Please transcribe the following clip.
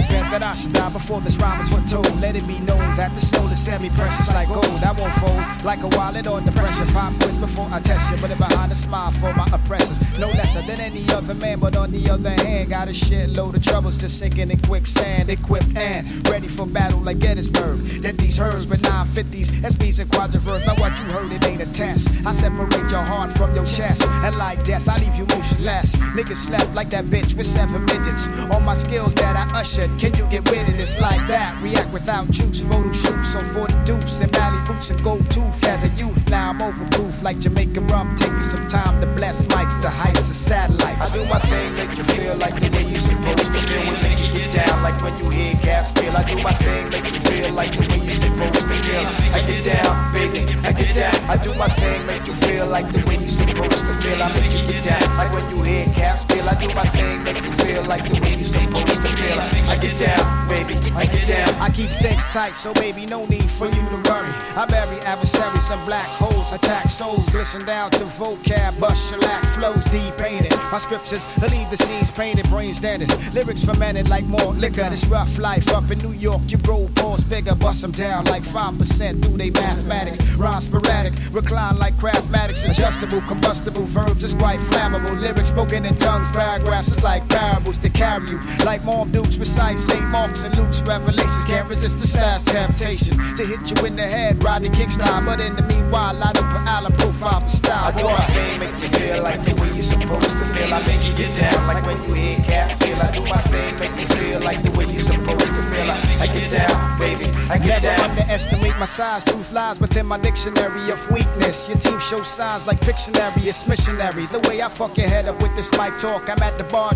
event that I should die before this rhyme is foretold. Let it be known that the soul is semi-precious like gold. I won't fold like a wallet under pressure. Pop quiz before I test you, but it behind a smile for my oppressors. No lesser than any other man, but on the other hand, got a shitload of troubles just sinking in quicksand. Equipped and ready for battle like Gettysburg. That these herds with 950s, SBs and quadriverse. Now what you heard, it ain't a test. I separate your heart from your chest, and like death, I leave you motionless. Niggas slept like that bitch with 7 midgets. All my skills that I ushered, can you get with it? It's like that. React without juice, photo shoots on 40 dupes and Bally boots and gold tooth as a youth. Now I'm overproof like Jamaican rum. Taking some time to bless mics to heights of satellites. I do my thing, make you feel like the way you're supposed to feel. When make you get down like when you hear cats feel. I do my thing, make you feel like the way you're supposed to feel. I get down, baby, I get down. I do my thing, make you feel like the way you're supposed to feel. I make you get down like when you hear cats feel. I do my thing, make you feel like the way you're supposed to feel. I get down, baby, I get down. I keep things tight, so baby, no need for you to worry. I bury adversaries and black holes, attack souls, glisten down to vocab, bust shellac, flows deep painted. My scriptures, I leave the scenes painted, brains dented. Lyrics fermented like more liquor. This rough life up in New York, you grow balls bigger, bust them down like 5% through they mathematics. Rhyme sporadic, recline like craftmatics, adjustable, combustible verbs is quite flammable. Lyrics spoken in tongues, paragraphs is like parables to carry you. Like Mom Dukes recite St. Mark's and Luke's revelations. Can't resist this last temptation to hit you in the head, Rodney King style. But in the meanwhile, I don't put Allen profile for style. I do my thing, make you feel like the way you're supposed to feel. I make you get down like when you hear cats feel. I do my thing, make you feel like the way you're supposed to feel. I get down, baby, I get down. Never underestimate my size. Truth lies within my dictionary of weakness. Your team shows signs like Pictionary. It's missionary. The way I fuck your head up with this mic talk. I'm at the bar